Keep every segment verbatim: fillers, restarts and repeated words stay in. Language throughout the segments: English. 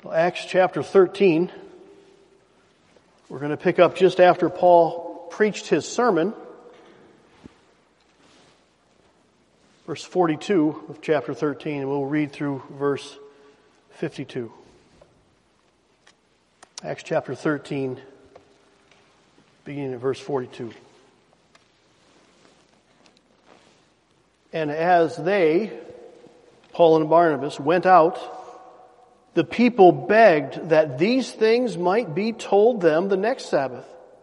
Acts chapter thirteen. We're going to pick up just after Paul preached his sermon. Verse forty-two of chapter thirteen, and we'll read through verse fifty-two. Acts chapter thirteen, beginning at verse forty-two. And as they, Paul and Barnabas, went out, the people begged that these things might be told them the next Sabbath.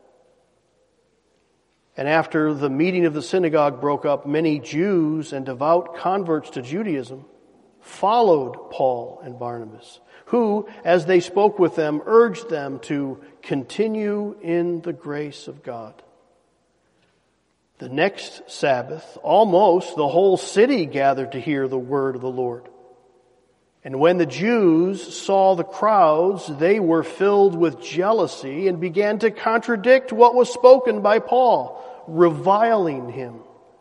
And after the meeting of the synagogue broke up, many Jews and devout converts to Judaism followed Paul and Barnabas, who, as they spoke with them, urged them to continue in the grace of God. The next Sabbath, almost the whole city gathered to hear the word of the Lord. And when the Jews saw the crowds, they were filled with jealousy and began to contradict what was spoken by Paul, reviling him.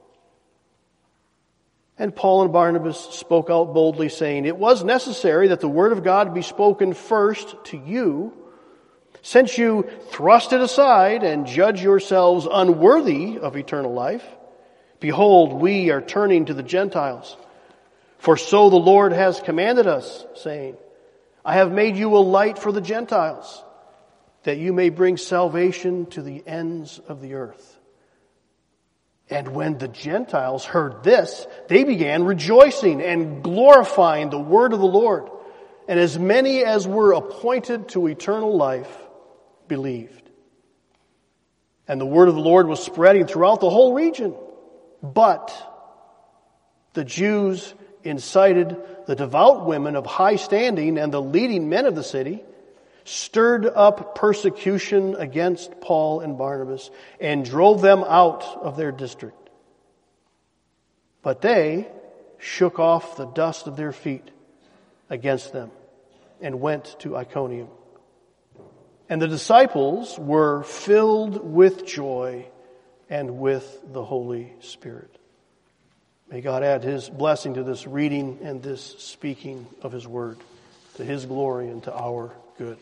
And Paul and Barnabas spoke out boldly, saying, "It was necessary that the word of God be spoken first to you. Since you thrust it aside and judge yourselves unworthy of eternal life, behold, we are turning to the Gentiles. For so the Lord has commanded us, saying, I have made you a light for the Gentiles, that you may bring salvation to the ends of the earth." And when the Gentiles heard this, they began rejoicing and glorifying the word of the Lord. And as many as were appointed to eternal life believed. And the word of the Lord was spreading throughout the whole region. But the Jews incited the devout women of high standing and the leading men of the city, stirred up persecution against Paul and Barnabas, and drove them out of their district. But they shook off the dust of their feet against them and went to Iconium. And the disciples were filled with joy and with the Holy Spirit. May God add His blessing to this reading and this speaking of His word, to His glory and to our good.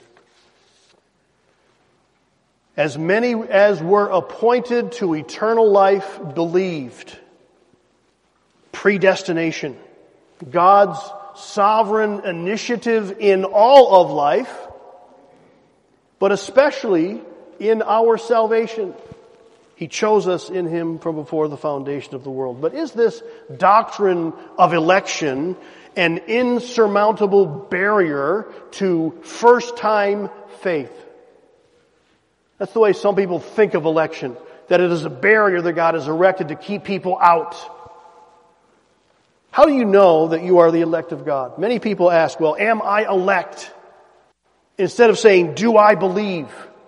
As many as were appointed to eternal life believed. Predestination. God's sovereign initiative in all of life, but especially in our salvation. He chose us in Him from before the foundation of the world. But is this doctrine of election an insurmountable barrier to first-time faith? That's the way some people think of election, that it is a barrier that God has erected to keep people out. How do you know that you are the elect of God? Many people ask, well, am I elect? Instead of saying, do I believe?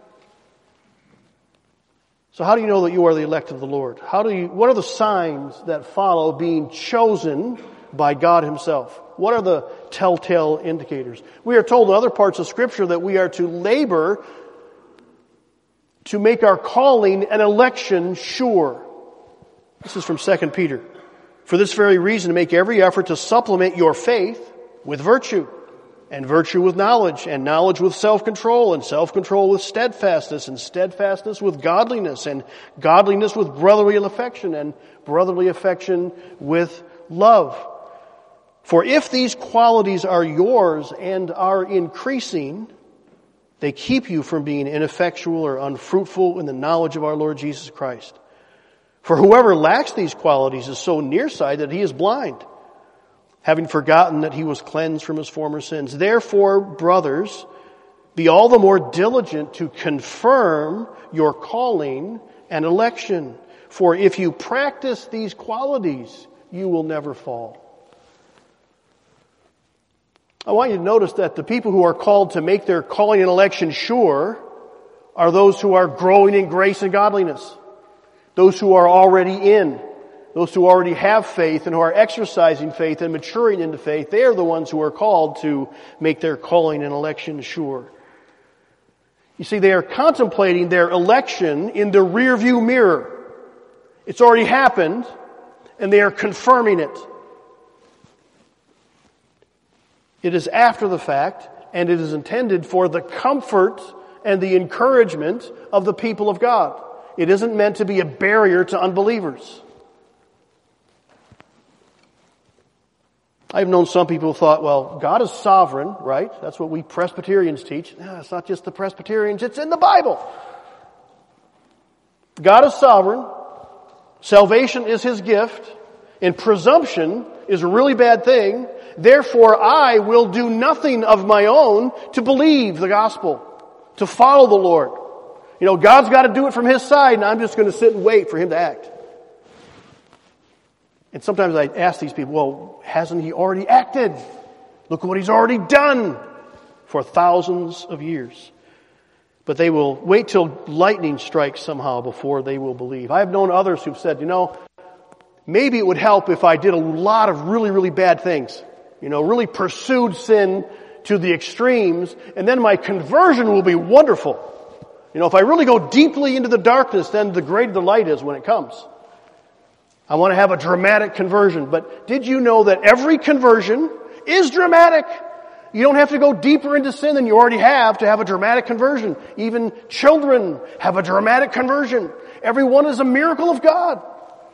So how do you know that you are the elect of the Lord? How do you, what are the signs that follow being chosen by God Himself? What are the telltale indicators? We are told in other parts of Scripture that we are to labor to make our calling and election sure. This is from Second Peter. For this very reason, to make every effort to supplement your faith with virtue, and virtue with knowledge, and knowledge with self-control, and self-control with steadfastness, and steadfastness with godliness, and godliness with brotherly affection, and brotherly affection with love. For if these qualities are yours and are increasing, they keep you from being ineffectual or unfruitful in the knowledge of our Lord Jesus Christ. For whoever lacks these qualities is so nearsighted that he is blind, having forgotten that he was cleansed from his former sins. Therefore, brothers, be all the more diligent to confirm your calling and election. For if you practice these qualities, you will never fall. I want you to notice that the people who are called to make their calling and election sure are those who are growing in grace and godliness. Those who are already in. Those who already have faith and who are exercising faith and maturing into faith, they are the ones who are called to make their calling and election sure. You see, they are contemplating their election in the rearview mirror. It's already happened, and they are confirming it. It is after the fact, and it is intended for the comfort and the encouragement of the people of God. It isn't meant to be a barrier to unbelievers. I've known some people who thought, well, God is sovereign, right? That's what we Presbyterians teach. No, it's not just the Presbyterians, it's in the Bible. God is sovereign. Salvation is His gift. And presumption is a really bad thing. Therefore, I will do nothing of my own to believe the gospel, to follow the Lord. You know, God's got to do it from His side, and I'm just going to sit and wait for Him to act. And sometimes I ask these people, well, hasn't He already acted? Look what He's already done for thousands of years. But they will wait till lightning strikes somehow before they will believe. I have known others who've said, you know, maybe it would help if I did a lot of really, really bad things. You know, really pursued sin to the extremes, and then my conversion will be wonderful. You know, if I really go deeply into the darkness, then the greater the light is when it comes. I want to have a dramatic conversion. But did you know that every conversion is dramatic? You don't have to go deeper into sin than you already have to have a dramatic conversion. Even children have a dramatic conversion. Everyone is a miracle of God.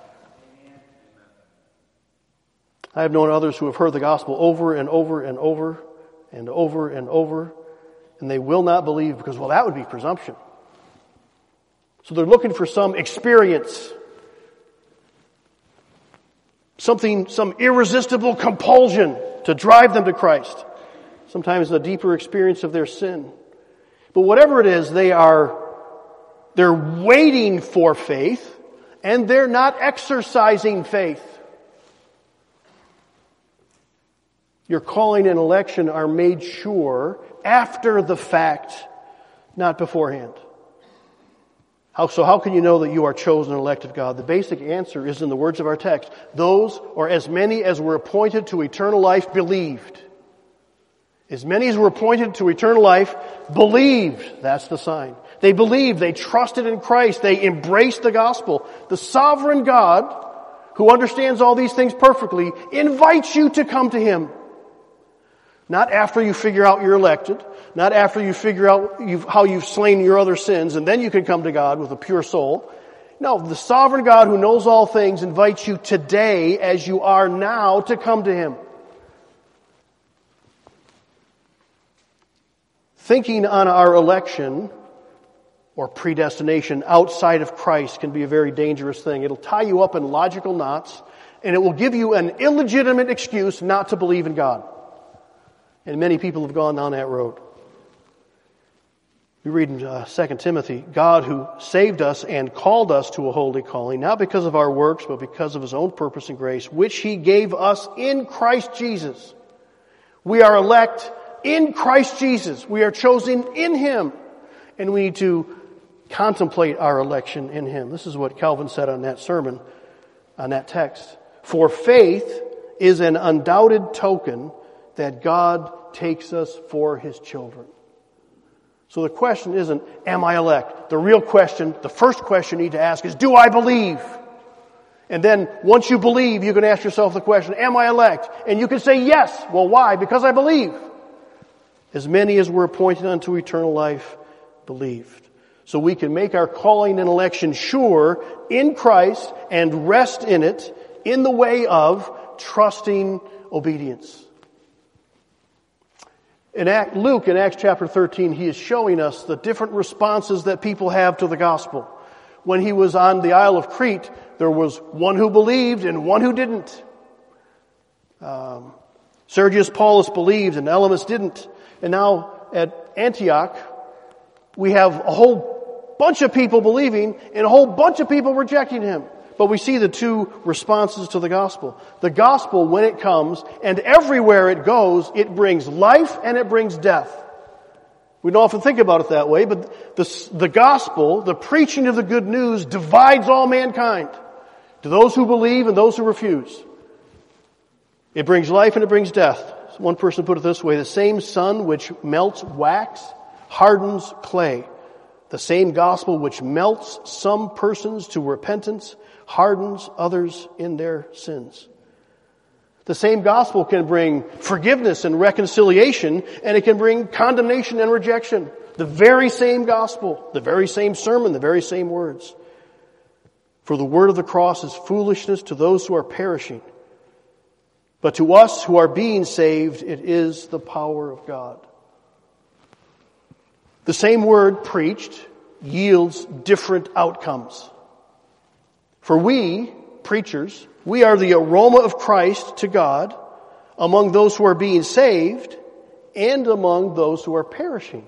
I have known others who have heard the gospel over and over and over and over and over, and they will not believe because, well, that would be presumption. So they're looking for some experience, something, some irresistible compulsion to drive them to Christ. Sometimes a deeper experience of their sin. But whatever it is, they are, they're waiting for faith, and they're not exercising faith. Your calling and election are made sure after the fact, not beforehand. How, so how can you know that you are chosen and elect of God? The basic answer is in the words of our text. Those, or as many as were appointed to eternal life, believed. As many as were appointed to eternal life, believed. That's the sign. They believed. They trusted in Christ. They embraced the gospel. The sovereign God, who understands all these things perfectly, invites you to come to Him. Not after you figure out you're elected. Not after you figure out you've, how you've slain your other sins, and then you can come to God with a pure soul. No, the sovereign God who knows all things invites you today, as you are now, to come to Him. Thinking on our election or predestination outside of Christ can be a very dangerous thing. It'll tie you up in logical knots, and it will give you an illegitimate excuse not to believe in God. And many people have gone down that road. We read in uh, Second Timothy, God who saved us and called us to a holy calling, not because of our works, but because of His own purpose and grace, which He gave us in Christ Jesus. We are elect in Christ Jesus. We are chosen in Him. And we need to contemplate our election in Him. This is what Calvin said on that sermon, on that text. For faith is an undoubted token that God takes us for His children. So the question isn't, am I elect? The real question, the first question you need to ask is, do I believe? And then once you believe, you can ask yourself the question, am I elect? And you can say yes. Well, why? Because I believe. As many as were appointed unto eternal life believed. So we can make our calling and election sure in Christ and rest in it in the way of trusting obedience. In Act, Luke, in Acts chapter thirteen, he is showing us the different responses that people have to the gospel. When he was on the Isle of Crete, there was one who believed and one who didn't. Um, Sergius Paulus believed and Elymas didn't. And now at Antioch, we have a whole bunch of people believing and a whole bunch of people rejecting him. But we see the two responses to the gospel. The gospel, when it comes, and everywhere it goes, it brings life and it brings death. We don't often think about it that way, but the, the gospel, the preaching of the good news, divides all mankind. To those who believe and those who refuse. It brings life and it brings death. One person put it this way, the same sun which melts wax hardens clay. The same gospel which melts some persons to repentance hardens others in their sins. The same gospel can bring forgiveness and reconciliation, and it can bring condemnation and rejection. The very same gospel, the very same sermon, the very same words. For the word of the cross is foolishness to those who are perishing, but to us who are being saved, it is the power of God. The same word preached yields different outcomes. For we, preachers, we are the aroma of Christ to God among those who are being saved and among those who are perishing.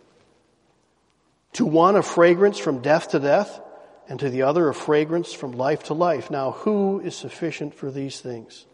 To one a fragrance from death to death, and to the other a fragrance from life to life. Now who is sufficient for these things?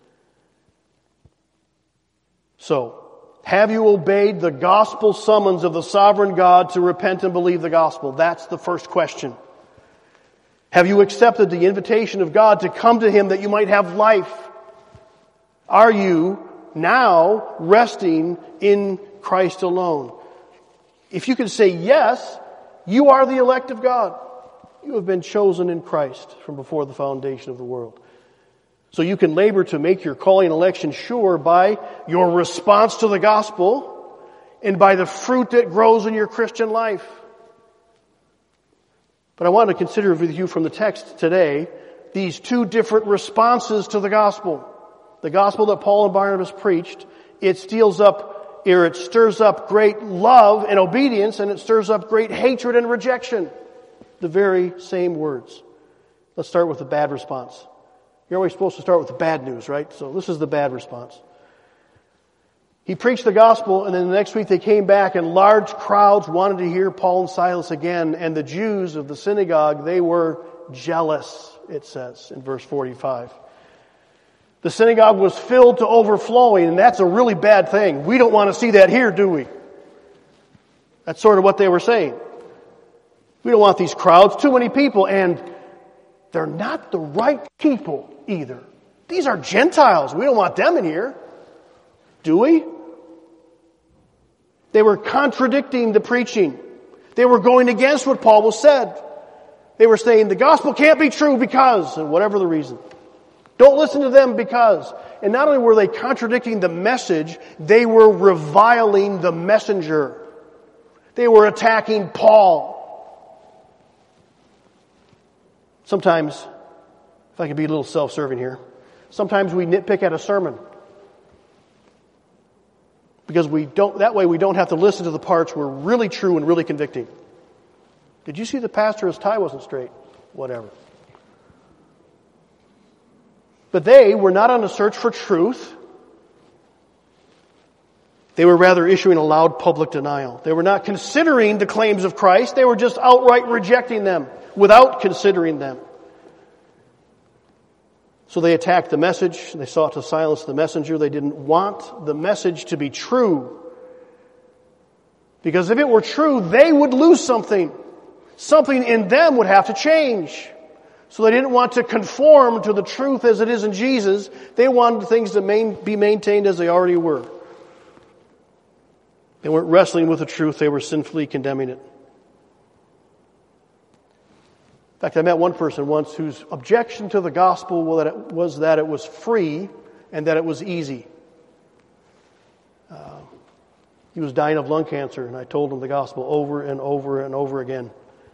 So, have you obeyed the gospel summons of the sovereign God to repent and believe the gospel? That's the first question. Have you accepted the invitation of God to come to Him that you might have life? Are you now resting in Christ alone? If you can say yes, you are the elect of God. You have been chosen in Christ from before the foundation of the world. So you can labor to make your calling and election sure by your response to the gospel and by the fruit that grows in your Christian life. But I want to consider with you from the text today these two different responses to the gospel. The gospel that Paul and Barnabas preached, it steals up, or it stirs up great love and obedience, and it stirs up great hatred and rejection. The very same words. Let's start with the bad response. You're always supposed to start with the bad news, right? So this is the bad response. He preached the gospel, and then the next week they came back, and large crowds wanted to hear Paul and Silas again. And the Jews of the synagogue, they were jealous, it says in verse forty-five. The synagogue was filled to overflowing, and that's a really bad thing. We don't want to see that here, do we? That's sort of what they were saying. We don't want these crowds, too many people, and they're not the right people either. These are Gentiles. We don't want them in here. Do we? They were contradicting the preaching. They were going against what Paul was said. They were saying the gospel can't be true because, and whatever the reason. Don't listen to them because. And not only were they contradicting the message, they were reviling the messenger. They were attacking Paul. Sometimes, if I can be a little self-serving here, sometimes we nitpick at a sermon. Because we don't, that way we don't have to listen to the parts where really true and really convicting. Did you see the pastor, his tie wasn't straight? Whatever. But they were not on a search for truth. They were rather issuing a loud public denial. They were not considering the claims of Christ. They were just outright rejecting them without considering them. So they attacked the message. They sought to silence the messenger. They didn't want the message to be true. Because if it were true, they would lose something. Something in them would have to change. So they didn't want to conform to the truth as it is in Jesus. They wanted things to main, be maintained as they already were. They weren't wrestling with the truth. They were sinfully condemning it. In fact, I met one person once whose objection to the gospel was that it was free and that it was easy. Uh, he was dying of lung cancer, and I told him the gospel over and over and over again.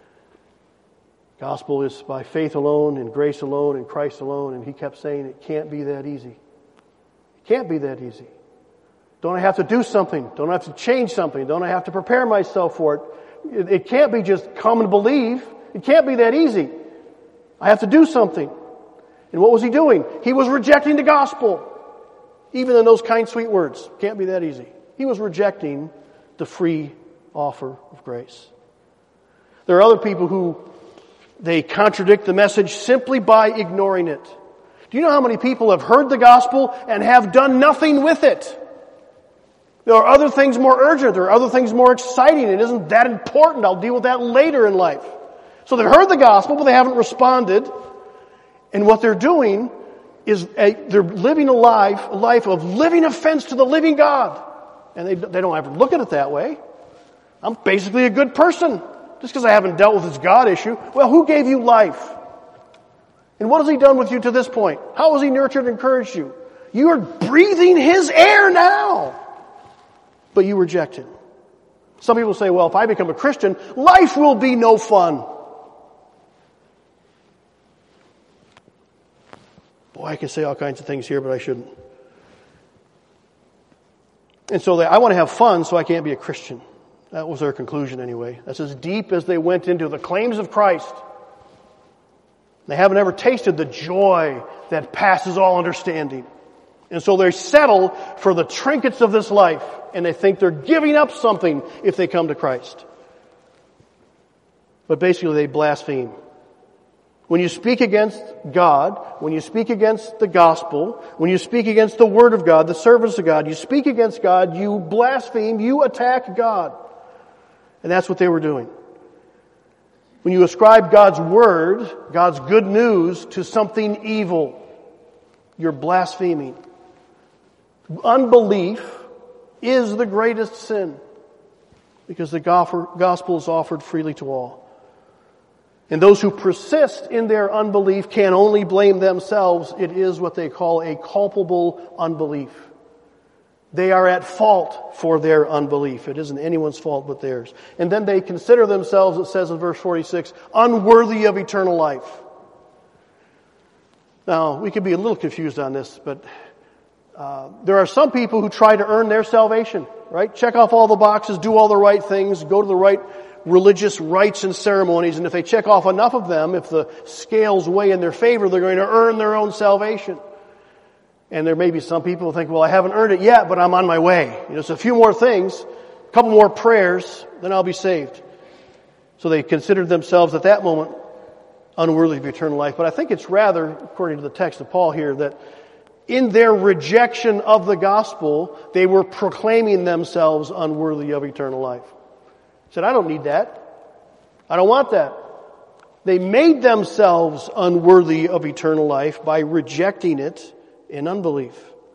Gospel is by faith alone, in grace alone, in Christ alone, and he kept saying it can't be that easy. It can't be that easy. Don't I have to do something? Don't I have to change something? Don't I have to prepare myself for it? It, it can't be just come and believe. It can't be that easy. I have to do something. And what was he doing? He was rejecting the gospel. Even in those kind, sweet words. Can't be that easy. He was rejecting the free offer of grace. There are other people who they contradict the message simply by ignoring it. Do you know how many people have heard the gospel and have done nothing with it? There are other things more urgent. There are other things more exciting. It isn't that important. I'll deal with that later in life. So they've heard the gospel, but they haven't responded. And what they're doing is a, they're living a life, a life of living offense to the living God. And they, they don't ever look at it that way. I'm basically a good person. Just because I haven't dealt with this God issue. Well, who gave you life? And what has He done with you to this point? How has He nurtured and encouraged you? You are breathing His air now. But you reject Him. Some people say, well, if I become a Christian, life will be no fun. Boy, I can say all kinds of things here, but I shouldn't. And so they, I want to have fun, so I can't be a Christian. That was their conclusion anyway. That's as deep as they went into the claims of Christ. They haven't ever tasted the joy that passes all understanding. And so they settle for the trinkets of this life, and they think they're giving up something if they come to Christ. But basically they blaspheme. When you speak against God, when you speak against the gospel, when you speak against the Word of God, the service of God, you speak against God, you blaspheme, you attack God. And that's what they were doing. When you ascribe God's Word, God's good news, to something evil, you're blaspheming. Unbelief is the greatest sin because the gospel is offered freely to all. And those who persist in their unbelief can only blame themselves. It is what they call a culpable unbelief. They are at fault for their unbelief. It isn't anyone's fault but theirs. And then they consider themselves, it says in verse forty-six, unworthy of eternal life. Now, we could be a little confused on this, but uh, there are some people who try to earn their salvation, right? Check off all the boxes, do all the right things, go to the right religious rites and ceremonies, and if they check off enough of them, if the scales weigh in their favor, they're going to earn their own salvation. And there may be some people who think, well, I haven't earned it yet, but I'm on my way. You know, it's a few more things, a couple more prayers, then I'll be saved. So they considered themselves at that moment unworthy of eternal life. But I think it's rather, according to the text of Paul here, that in their rejection of the gospel, they were proclaiming themselves unworthy of eternal life. He said, I don't need that. I don't want that. They made themselves unworthy of eternal life by rejecting it in unbelief.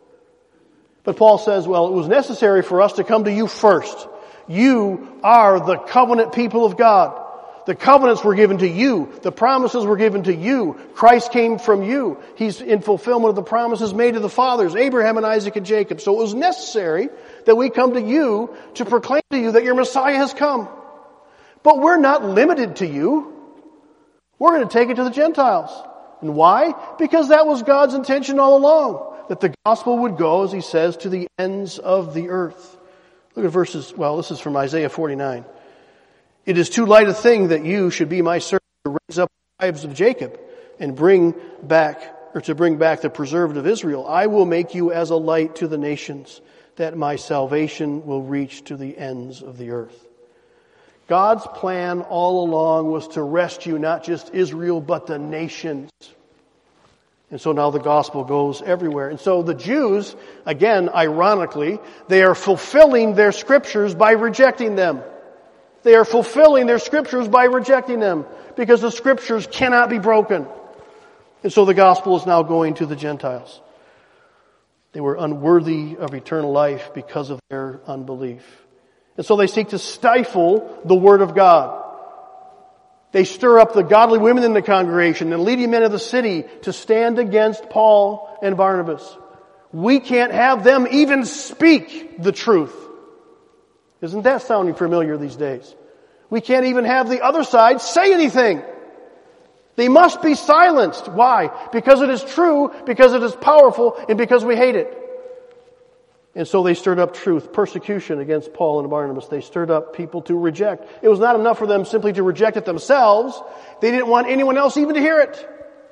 But Paul says, well, it was necessary for us to come to you first. You are the covenant people of God. The covenants were given to you. The promises were given to you. Christ came from you. He's in fulfillment of the promises made to the fathers, Abraham and Isaac and Jacob. So it was necessary that we come to you to proclaim to you that your Messiah has come. But we're not limited to you. We're going to take it to the Gentiles. And why? Because that was God's intention all along, that the gospel would go, as he says, to the ends of the earth. Look at verses, well, this is from Isaiah forty-nine. It is too light a thing that you should be my servant to raise up the tribes of Jacob and bring back, or to bring back the preserved of Israel. I will make you as a light to the nations, that my salvation will reach to the ends of the earth. God's plan all along was to rescue not just Israel, but the nations. And so now the gospel goes everywhere. And so the Jews, again, ironically, they are fulfilling their scriptures by rejecting them. They are fulfilling their scriptures by rejecting them, because the scriptures cannot be broken. And so the gospel is now going to the Gentiles. They were unworthy of eternal life because of their unbelief. And so they seek to stifle the word of God. They stir up the godly women in the congregation and leading men of the city to stand against Paul and Barnabas. We can't have them even speak the truth. Isn't that sounding familiar these days? We can't even have the other side say anything. They must be silenced. Why? Because it is true, because it is powerful, and because we hate it. And so they stirred up truth, persecution against Paul and Barnabas. They stirred up people to reject. It was not enough for them simply to reject it themselves. They didn't want anyone else even to hear it.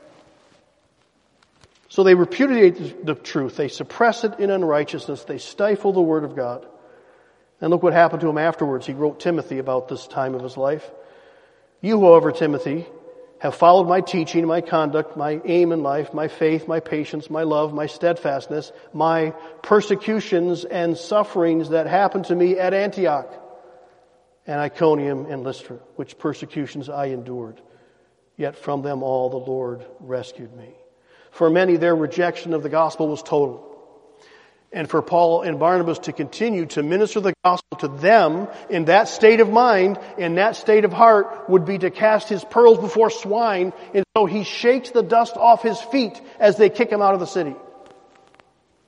So they repudiate the truth. They suppress it in unrighteousness. They stifle the word of God. And look what happened to him afterwards. He wrote Timothy about this time of his life. You, however, Timothy, have followed my teaching, my conduct, my aim in life, my faith, my patience, my love, my steadfastness, my persecutions and sufferings that happened to me at Antioch and Iconium and Lystra, which persecutions I endured. Yet from them all the Lord rescued me. For many, their rejection of the gospel was total. And for Paul and Barnabas to continue to minister the gospel to them in that state of mind, in that state of heart, would be to cast his pearls before swine. And so he shakes the dust off his feet as they kick him out of the city.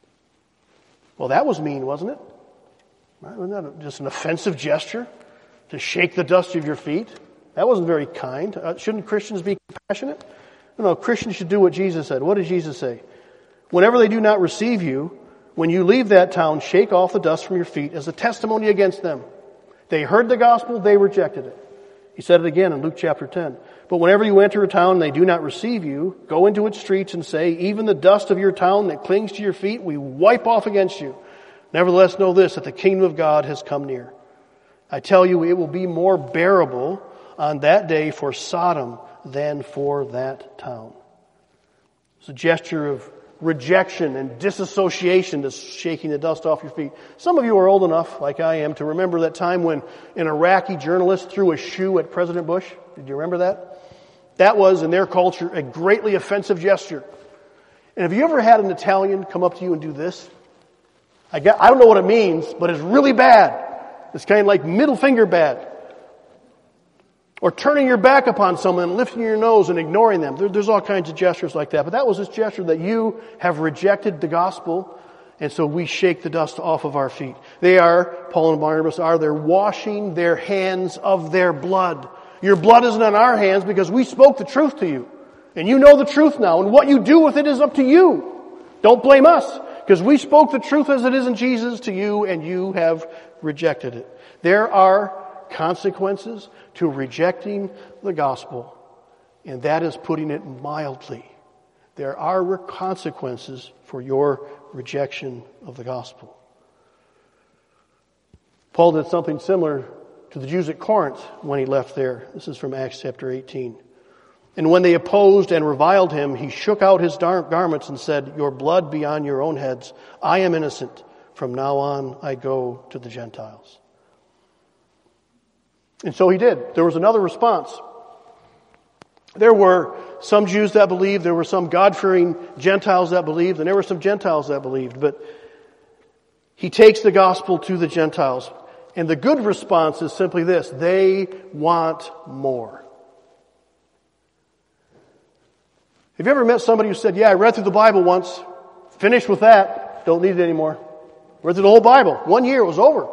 Well, that was mean, wasn't it? Right? Wasn't that just an offensive gesture to shake the dust of your feet? That wasn't very kind. Uh, shouldn't Christians be compassionate? No, no, Christians should do what Jesus said. What did Jesus say? Whenever they do not receive you, when you leave that town, shake off the dust from your feet as a testimony against them. They heard the gospel, they rejected it. He said it again in Luke chapter ten. But whenever you enter a town and they do not receive you, go into its streets and say, even the dust of your town that clings to your feet, we wipe off against you. Nevertheless, know this, that the kingdom of God has come near. I tell you, it will be more bearable on that day for Sodom than for that town. It's a gesture of rejection and disassociation to shaking the dust off your feet. Some of you are old enough, like I am, to remember that time when an Iraqi journalist threw a shoe at President Bush. Did you remember that? That was, in their culture, a greatly offensive gesture. And have you ever had an Italian come up to you and do this? I, got, I don't know what it means, but it's really bad. It's kind of like middle finger bad. Or turning your back upon someone and lifting your nose and ignoring them. There, there's all kinds of gestures like that. But that was this gesture that you have rejected the gospel, and so we shake the dust off of our feet. They are, Paul and Barnabas are, they're washing their hands of their blood. Your blood isn't on our hands because we spoke the truth to you. And you know the truth now, and what you do with it is up to you. Don't blame us, because we spoke the truth as it is in Jesus to you, and you have rejected it. There are consequences to rejecting the gospel, and that is putting it mildly. There are consequences for your rejection of the gospel. Paul did something similar to the Jews at Corinth when he left there. This is from Acts chapter eighteen. And when they opposed and reviled him, he shook out his garments and said, your blood be on your own heads. I am innocent. From now on I go to the Gentiles. And so he did. There was another response. There were some Jews that believed, there were some God-fearing Gentiles that believed, and there were some Gentiles that believed. But he takes the gospel to the Gentiles. And the good response is simply this: they want more. Have you ever met somebody who said, yeah, I read through the Bible once, finished with that, don't need it anymore. Read through the whole Bible. One year, it was over.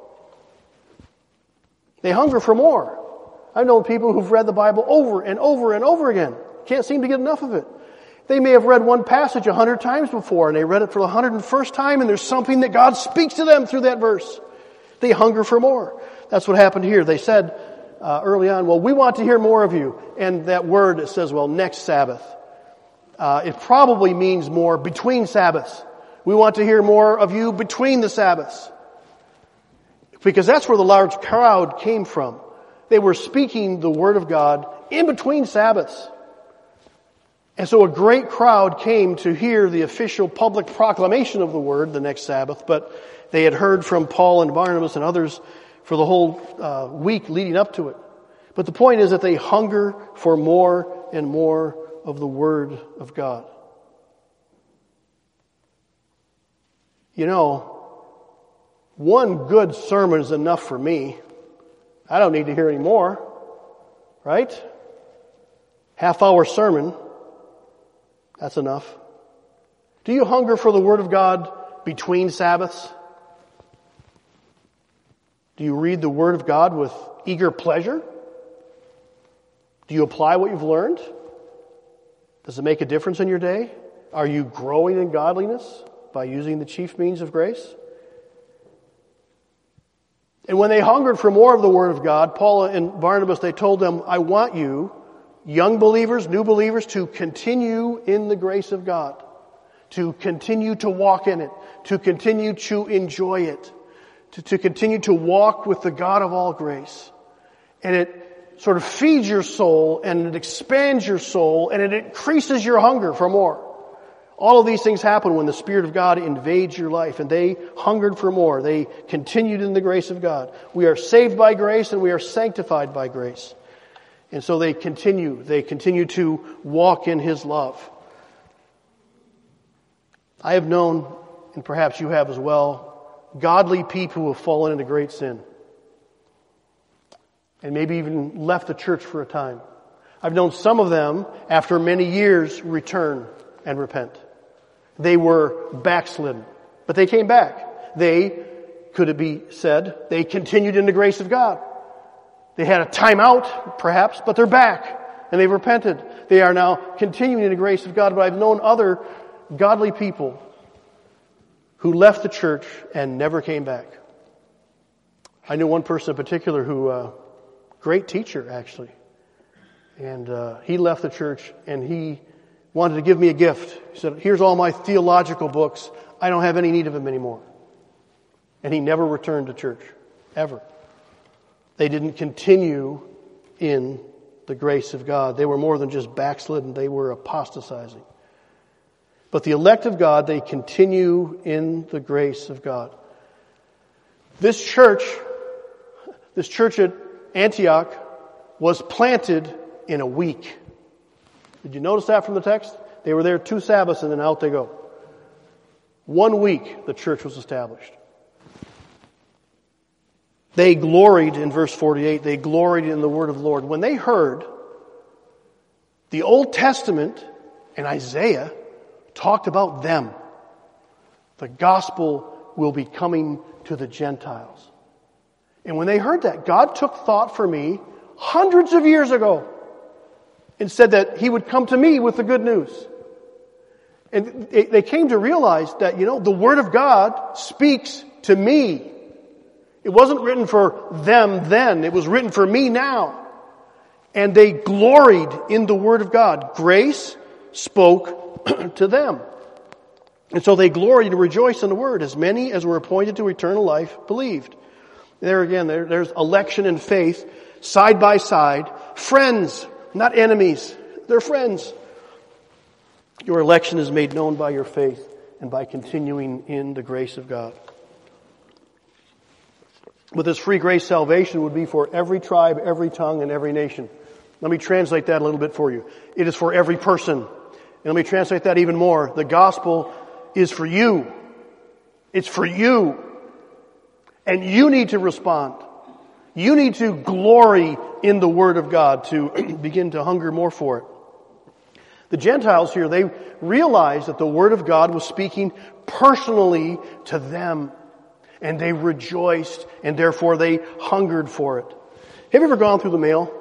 They hunger for more. I've known people who've read the Bible over and over and over again. Can't seem to get enough of it. They may have read one passage a hundred times before, and they read it for the hundred and first time, and there's something that God speaks to them through that verse. They hunger for more. That's what happened here. They said uh, early on, well, we want to hear more of you. And that word, it says, well, next Sabbath. Uh, it probably means more between Sabbaths. We want to hear more of you between the Sabbaths. Because that's where the large crowd came from. They were speaking the Word of God in between Sabbaths. And so a great crowd came to hear the official public proclamation of the Word the next Sabbath, but they had heard from Paul and Barnabas and others for the whole uh, week leading up to it. But the point is that they hunger for more and more of the Word of God. You know, one good sermon is enough for me. I don't need to hear any more. Right? Half hour sermon. That's enough. Do you hunger for the Word of God between Sabbaths? Do you read the Word of God with eager pleasure? Do you apply what you've learned? Does it make a difference in your day? Are you growing in godliness by using the chief means of grace? And when they hungered for more of the Word of God, Paul and Barnabas, they told them, I want you, young believers, new believers, to continue in the grace of God, to continue to walk in it, to continue to enjoy it, to, to continue to walk with the God of all grace. And it sort of feeds your soul, and it expands your soul, and it increases your hunger for more. All of these things happen when the Spirit of God invades your life, and they hungered for more. They continued in the grace of God. We are saved by grace, and we are sanctified by grace. And so they continue. They continue to walk in His love. I have known, and perhaps you have as well, godly people who have fallen into great sin. And maybe even left the church for a time. I've known some of them, after many years, return and repent. They were backslidden, But they came back. They, could it be said, they continued in the grace of God. They had a time out, perhaps, but they're back. And they've repented. They are now continuing in the grace of God. But I've known other godly people who left the church and never came back. I knew one person in particular who, uh, great teacher actually. And uh, he left the church and he wanted to give me a gift. He said, here's all my theological books. I don't have any need of them anymore. And he never returned to church. Ever. They didn't continue in the grace of God. They were more than just backslidden. They were apostatizing. But the elect of God, they continue in the grace of God. This church, this church at Antioch was planted in a week. Did you notice that from the text? They were there two Sabbaths and then out they go. One week the church was established. They gloried, in verse forty-eight, they gloried in the word of the Lord. When they heard the Old Testament and Isaiah talked about them, the gospel will be coming to the Gentiles. And when they heard that, God took thought for me hundreds of years ago and said that He would come to me with the good news. And they came to realize that, you know, the Word of God speaks to me. It wasn't written for them then. It was written for me now. And they gloried in the Word of God. Grace spoke to them. And so they gloried and rejoiced in the Word. As many as were appointed to eternal life believed. There again, there, there's election and faith side by side. Friends, not enemies. They're friends. Your election is made known by your faith and by continuing in the grace of God. But this free grace salvation would be for every tribe, every tongue, and every nation. Let me translate that a little bit for you. It is for every person. And let me translate that even more. The gospel is for you. It's for you. And you need to respond. You need to glory in the Word of God, to begin to hunger more for it. The Gentiles here, they realized that the Word of God was speaking personally to them. And they rejoiced, and therefore they hungered for it. Have you ever gone through the mail?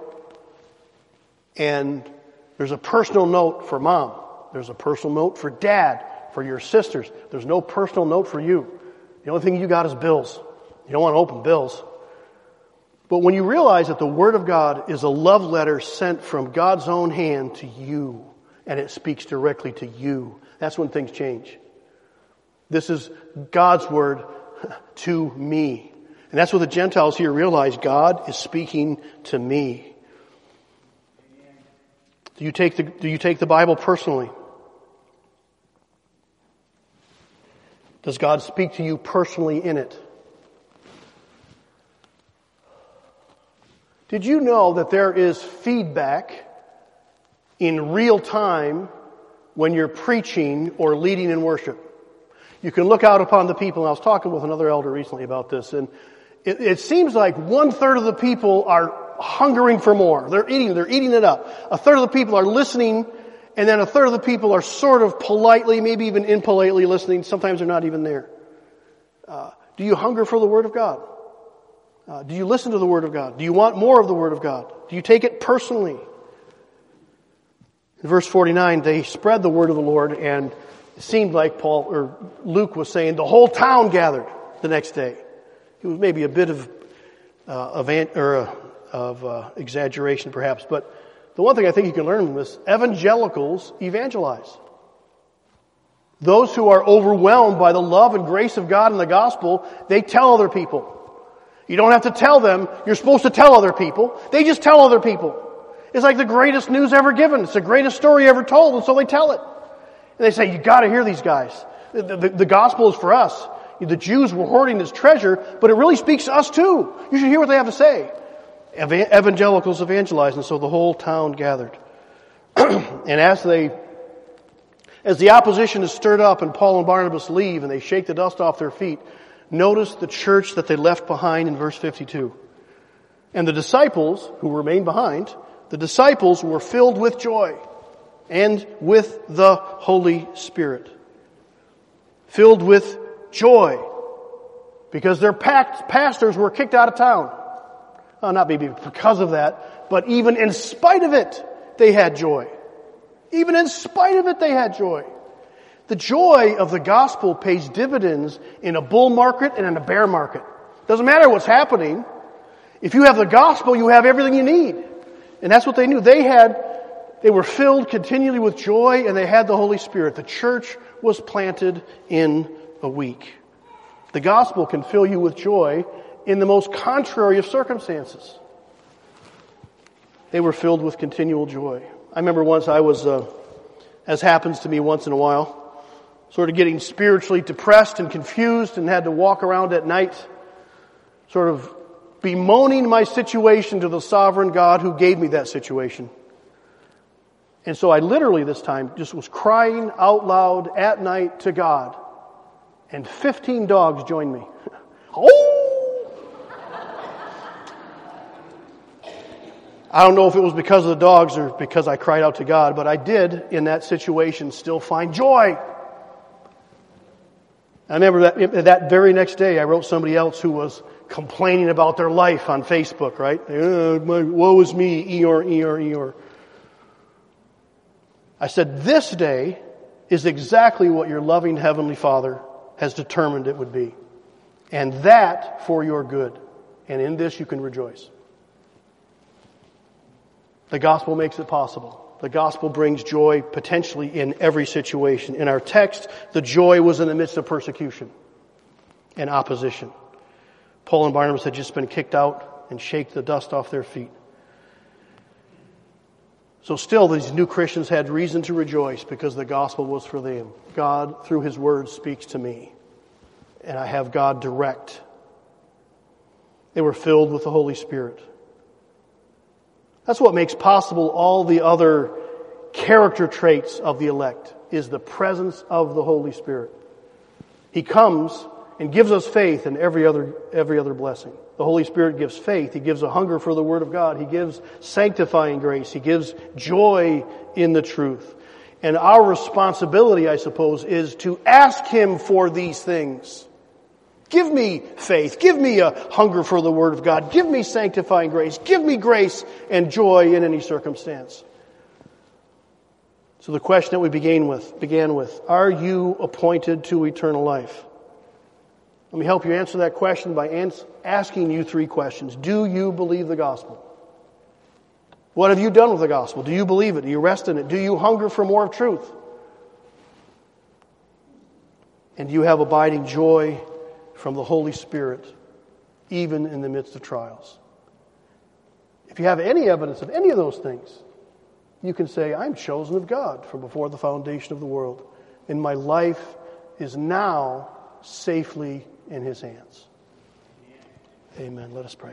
And there's a personal note for mom. There's a personal note for dad, for your sisters. There's no personal note for you. The only thing you got is bills. You don't want to open bills. But when you realize that the Word of God is a love letter sent from God's own hand to you, and it speaks directly to you, that's when things change. This is God's Word to me. And that's what the Gentiles here realize. God is speaking to me. Do you take the, do you take the Bible personally? Does God speak to you personally in it? Did you know that there is feedback in real time when you're preaching or leading in worship? You can look out upon the people. And I was talking with another elder recently about this, and it, it seems like one third of the people are hungering for more. They're eating, they're eating it up. A third of the people are listening, and then a third of the people are sort of politely, maybe even impolitely listening. Sometimes they're not even there. Uh, do you hunger for the Word of God? Uh, do you listen to the Word of God? Do you want more of the Word of God? Do you take it personally? In verse forty-nine, they spread the word of the Lord, and it seemed like Paul or Luke was saying the whole town gathered the next day. It was maybe a bit of uh, of, or, uh, of uh, exaggeration, perhaps. But the one thing I think you can learn from this: evangelicals evangelize. Those who are overwhelmed by the love and grace of God and the gospel, they tell other people. You don't have to tell them. You're supposed to tell other people. They just tell other people. It's like the greatest news ever given. It's the greatest story ever told, and so they tell it. And they say, you got to hear these guys. The, the, the gospel is for us. The Jews were hoarding this treasure, but it really speaks to us too. You should hear what they have to say. Evangelicals evangelize, and so the whole town gathered. And as they, as the opposition is stirred up and Paul and Barnabas leave and they shake the dust off their feet, notice the church that they left behind in verse fifty-two. And the disciples who remained behind, the disciples were filled with joy and with the Holy Spirit. Filled with joy because their pastors were kicked out of town. Well, not maybe because of that, but even in spite of it, they had joy. Even in spite of it, they had joy. The joy of the gospel pays dividends in a bull market and in a bear market. Doesn't matter what's happening. If you have the gospel, you have everything you need. And that's what they knew. They had, they were filled continually with joy and they had the Holy Spirit. The church was planted in a week. The gospel can fill you with joy in the most contrary of circumstances. They were filled with continual joy. I remember once I was, uh, as happens to me once in a while, sort of getting spiritually depressed and confused and had to walk around at night, sort of bemoaning my situation to the sovereign God who gave me that situation. And so I literally this time just was crying out loud at night to God. And fifteen dogs joined me. Oh! I don't know if it was because of the dogs or because I cried out to God, but I did, in that situation, still find joy. I remember that that very next day I wrote somebody else who was complaining about their life on Facebook, right? Uh, my, woe is me, Eeyore, Eeyore, Eeyore. I said, this day is exactly what your loving Heavenly Father has determined it would be. And that for your good. And in this you can rejoice. The gospel makes it possible. The gospel brings joy potentially in every situation. In our text, the joy was in the midst of persecution and opposition. Paul and Barnabas had just been kicked out and shake the dust off their feet. So still these new Christians had reason to rejoice because the gospel was for them. God, through His word, speaks to me. And I have God direct. They were filled with the Holy Spirit. That's what makes possible all the other character traits of the elect, is the presence of the Holy Spirit. He comes and gives us faith in every other every other blessing. The Holy Spirit gives faith. He gives a hunger for the Word of God. He gives sanctifying grace. He gives joy in the truth. And our responsibility, I suppose, is to ask Him for these things. Give me faith. Give me a hunger for the Word of God. Give me sanctifying grace. Give me grace and joy in any circumstance. So the question that we began with, began with, are you appointed to eternal life? Let me help you answer that question by ans- asking you three questions. Do you believe the gospel? What have you done with the gospel? Do you believe it? Do you rest in it? Do you hunger for more of truth? And do you have abiding joy from the Holy Spirit, even in the midst of trials? If you have any evidence of any of those things, you can say, I'm chosen of God from before the foundation of the world, and my life is now safely in His hands. Amen. Let us pray.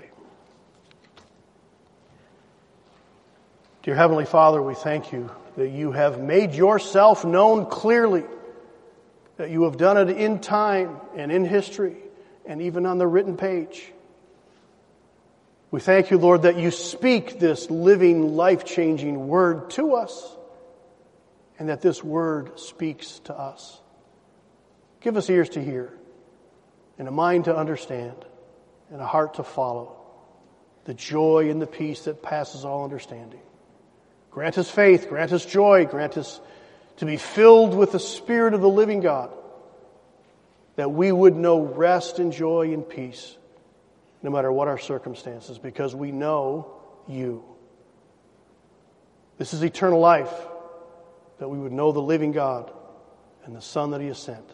Dear Heavenly Father, we thank You that You have made Yourself known clearly, that You have done it in time and in history and even on the written page. We thank You, Lord, that You speak this living, life-changing word to us and that this word speaks to us. Give us ears to hear and a mind to understand and a heart to follow the joy and the peace that passes all understanding. Grant us faith, grant us joy, grant us to be filled with the Spirit of the living God, that we would know rest and joy and peace no matter what our circumstances, because we know You. This is eternal life, that we would know the living God and the Son that He has sent.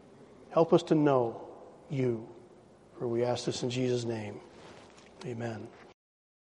Help us to know You, for we ask this in Jesus' name. Amen.